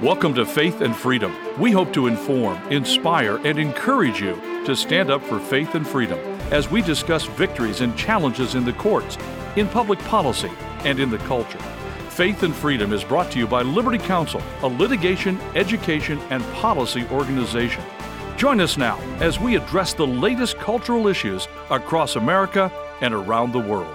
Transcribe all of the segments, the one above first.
Welcome to Faith and Freedom. We hope to inform, inspire, and encourage you to stand up for faith and freedom as we discuss victories and challenges in the courts, in public policy, and in the culture. Faith and Freedom is brought to you by Liberty Counsel, a litigation, education, and policy organization. Join us now as we address the latest cultural issues across America and around the world.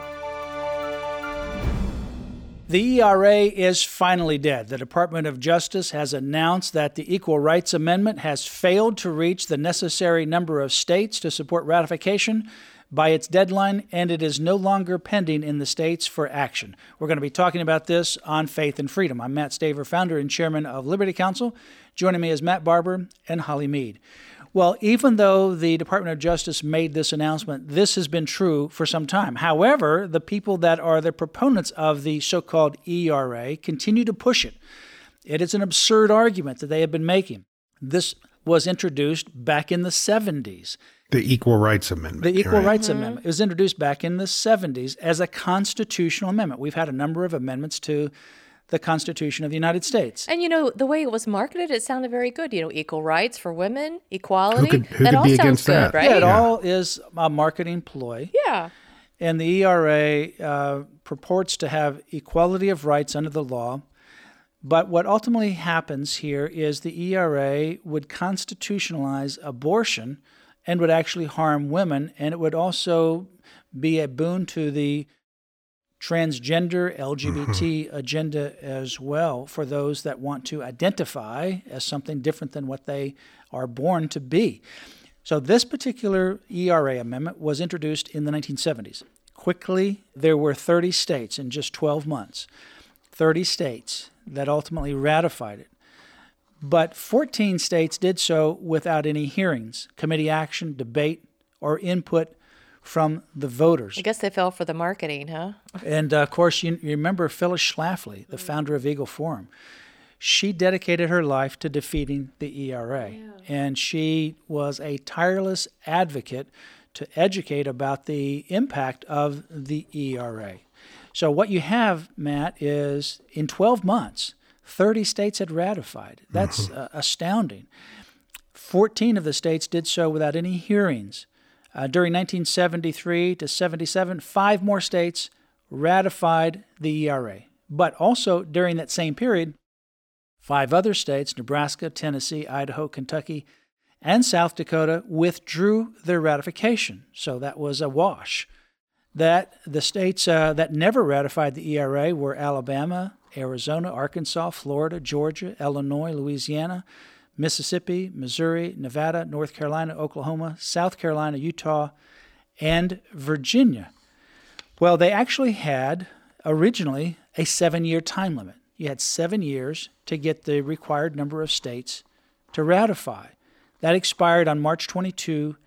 The ERA is finally dead. The Department of Justice has announced that the Equal Rights Amendment has failed to reach the necessary number of states to support ratification by its deadline, and it is no longer pending in the states for action. We're going to be talking about this on Faith and Freedom. I'm Matt Staver, founder and chairman of Liberty Counsel. Joining me is Matt Barber and Holly Mead. Well, even though the Department of Justice made this announcement, this has been true for some time. However, the people that are the proponents of the so-called ERA continue to push it. It is an absurd argument that they have been making. This was introduced back in the 70s. The Equal Rights Amendment. The Equal Rights Amendment. It was introduced back in the 70s as a constitutional amendment. We've had a number of amendments to the Constitution of the United States. And, the way it was marketed, it sounded very good. Equal rights for women, equality. Who could be against that? Right? Yeah, it all is a marketing ploy. Yeah. And the ERA purports to have equality of rights under the law. But what ultimately happens here is the ERA would constitutionalize abortion and would actually harm women, and it would also be a boon to the transgender LGBT agenda as well for those that want to identify as something different than what they are born to be. So this particular ERA amendment was introduced in the 1970s. Quickly, there were 30 states in just 12 months, 30 states that ultimately ratified it. But 14 states did so without any hearings, committee action, debate, or input from the voters. I guess they fell for the marketing, huh? And, of course, you remember Phyllis Schlafly, the founder of Eagle Forum. She dedicated her life to defeating the ERA. Yeah. And she was a tireless advocate to educate about the impact of the ERA. So what you have, Matt, is in 12 months, 30 states had ratified. That's astounding. 14 of the states did so without any hearings. During 1973 to 77, 5 more states ratified the ERA. But also during that same period, 5 other states, Nebraska, Tennessee, Idaho, Kentucky, and South Dakota, withdrew their ratification. So that was a wash. That the states that never ratified the ERA were Alabama, Arizona, Arkansas, Florida, Georgia, Illinois, Louisiana, Mississippi, Missouri, Nevada, North Carolina, Oklahoma, South Carolina, Utah, and Virginia. Well, they actually had originally a 7-year time limit. You had 7 years to get the required number of states to ratify. That expired on March 22,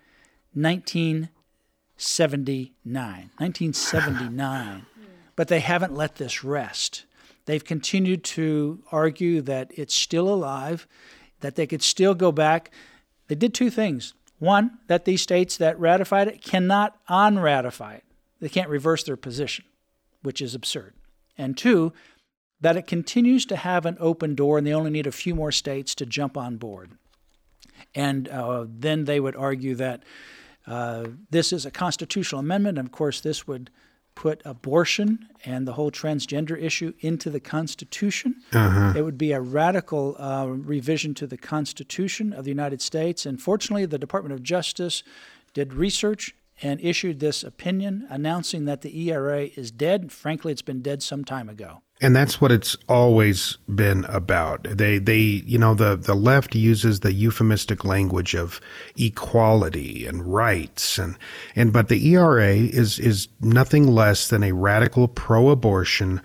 1979. But they haven't let this rest. They've continued to argue that it's still alive, that they could still go back. They did 2 things. One, that these states that ratified it cannot unratify it. They can't reverse their position, which is absurd. And 2, that it continues to have an open door and they only need a few more states to jump on board. And then they would argue that this is a constitutional amendment. And of course, this would put abortion and the whole transgender issue into the Constitution. It would be a radical revision to the Constitution of the United States. And fortunately, the Department of Justice did research and issued this opinion announcing that the ERA is dead. Frankly, it's been dead some time ago. And that's what it's always been about. The left uses the euphemistic language of equality and rights, but the ERA is nothing less than a radical pro-abortion,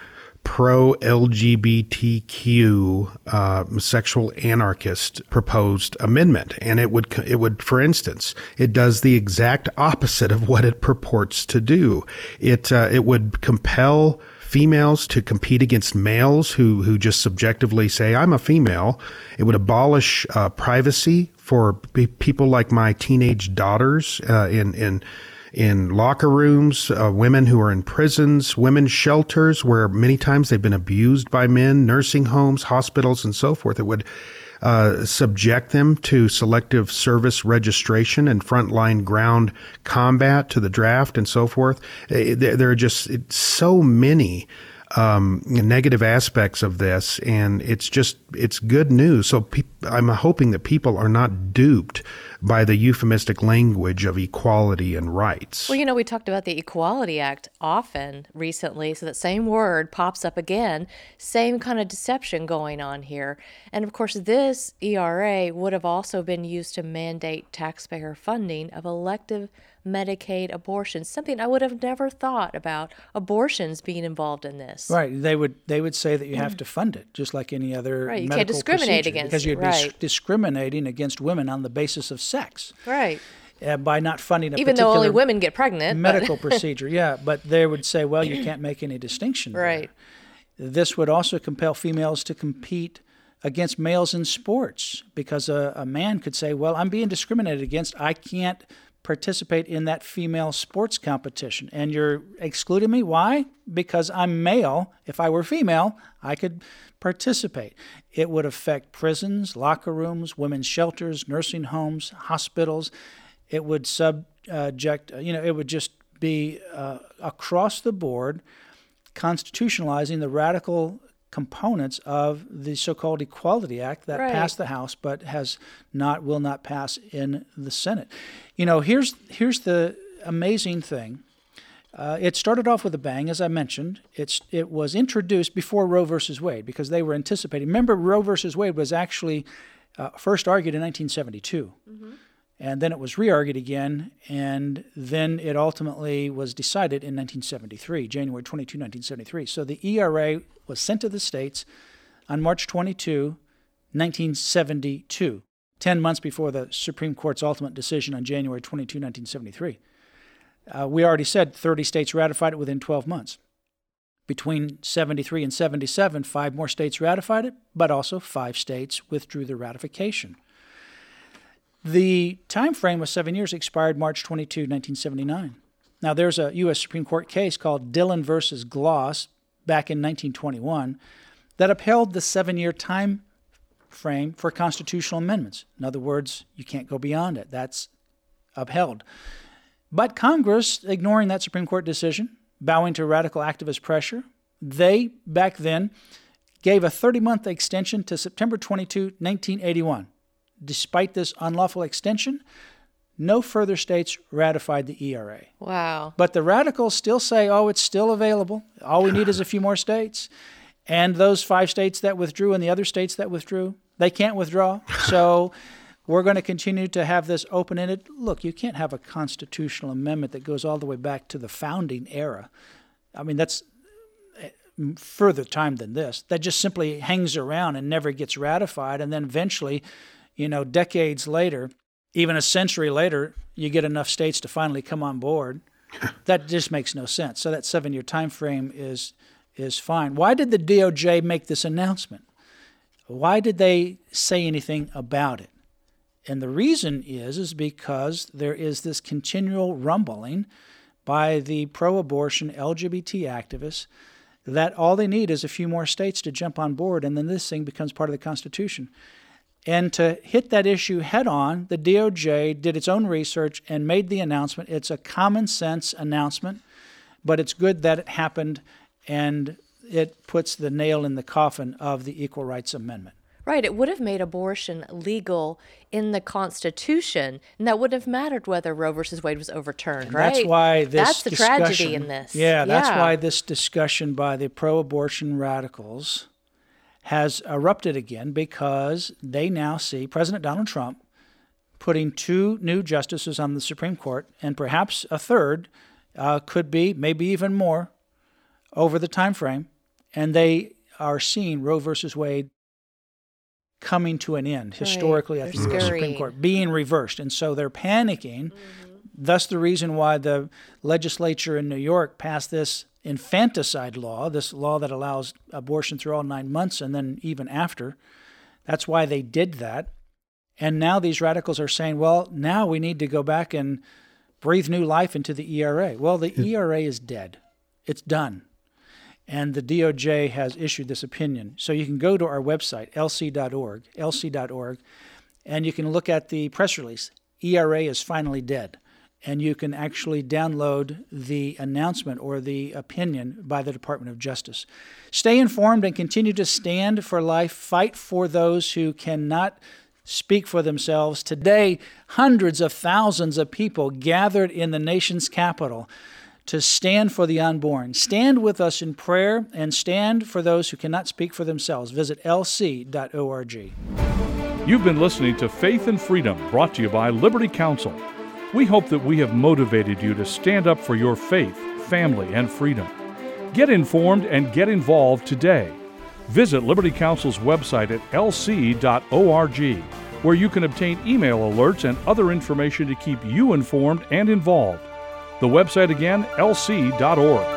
pro-LGBTQ sexual anarchist proposed amendment. And it would, for instance, it does the exact opposite of what it purports to do. It would compel females to compete against males who just subjectively say, I'm a female. It would abolish privacy for people like my teenage daughters in in locker rooms, women who are in prisons, women's shelters where many times they've been abused by men, nursing homes, hospitals, and so forth. It would subject them to selective service registration and frontline ground combat, to the draft and so forth. There are just so many negative aspects of this, and it's good news. So I'm hoping that people are not duped by the euphemistic language of equality and rights. Well, we talked about the Equality Act often recently, so that same word pops up again, same kind of deception going on here. And of course, this ERA would have also been used to mandate taxpayer funding of elective Medicaid abortions, something I would have never thought about abortions being involved in this. Right. They would say that you have to fund it, just like any other right. You medical can't discriminate procedure, against because you're right. discriminating against women on the basis of sex. Right. By not funding a even particular though only women get pregnant. medical procedure. Yeah, but they would say, well, you can't make any distinction there. Right. This would also compel females to compete against males in sports, because a man could say, well, I'm being discriminated against. I can't participate in that female sports competition, and you're excluding me. Why? Because I'm male. If I were female, I could participate. It would affect prisons, locker rooms, women's shelters, nursing homes, hospitals. It would it would just be across the board constitutionalizing the radical components of the so-called Equality Act that right. passed the House but will not pass in the Senate. Here's the amazing thing. It started off with a bang, as I mentioned. It was introduced before Roe versus Wade, because they were anticipating. Remember, Roe versus Wade was actually first argued in 1972. Mm-hmm. And then it was re-argued again, and then it ultimately was decided in 1973, January 22, 1973. So the ERA was sent to the states on March 22, 1972, 10 months before the Supreme Court's ultimate decision on January 22, 1973. We already said 30 states ratified it within 12 months. Between 73 and 77, 5 more states ratified it, but also 5 states withdrew their ratification. The time frame was 7 years, expired March 22, 1979. Now, there's a U.S. Supreme Court case called Dillon versus Gloss back in 1921 that upheld the 7-year time frame for constitutional amendments. In other words, you can't go beyond it. That's upheld. But Congress, ignoring that Supreme Court decision, bowing to radical activist pressure, they, back then, gave a 30-month extension to September 22, 1981. Despite this unlawful extension, no further states ratified the ERA. Wow. But the radicals still say, it's still available. All we need is a few more states. And those 5 states that withdrew and the other states that withdrew, they can't withdraw. So we're going to continue to have this open-ended. Look, you can't have a constitutional amendment that goes all the way back to the founding era. I mean, that's further time than this. That just simply hangs around and never gets ratified, and then eventually, decades later, even a century later, you get enough states to finally come on board. That just makes no sense. So that 7-year time frame is fine. Why did the DOJ make this announcement? Why did they say anything about it? And the reason is because there is this continual rumbling by the pro-abortion LGBT activists that all they need is a few more states to jump on board, and then this thing becomes part of the Constitution. And to hit that issue head on, the DOJ did its own research and made the announcement. It's a common sense announcement, but it's good that it happened, and it puts the nail in the coffin of the Equal Rights Amendment. Right. It would have made abortion legal in the Constitution, and that wouldn't have mattered whether Roe versus Wade was overturned, right? That's why That's the tragedy in this. Yeah, that's why this discussion by the pro-abortion radicals has erupted again, because they now see President Donald Trump putting 2 new justices on the Supreme Court, and perhaps a third, could be, maybe even more, over the time frame, and they are seeing Roe versus Wade coming to an end, historically, at the Supreme Court, being reversed. And so they're panicking. Mm-hmm. Thus the reason why the legislature in New York passed this infanticide law, this law that allows abortion through all 9 months and then even after. That's why they did that. And now these radicals are saying, well, now we need to go back and breathe new life into the ERA. Well, the ERA is dead. It's done. And the DOJ has issued this opinion. So you can go to our website, lc.org, and you can look at the press release. ERA is finally dead. And you can actually download the announcement or the opinion by the Department of Justice. Stay informed and continue to stand for life. Fight for those who cannot speak for themselves. Today, hundreds of thousands of people gathered in the nation's capital to stand for the unborn. Stand with us in prayer and stand for those who cannot speak for themselves. Visit lc.org. You've been listening to Faith and Freedom, brought to you by Liberty Counsel. We hope that we have motivated you to stand up for your faith, family, and freedom. Get informed and get involved today. Visit Liberty Counsel's website at lc.org, where you can obtain email alerts and other information to keep you informed and involved. The website again, lc.org.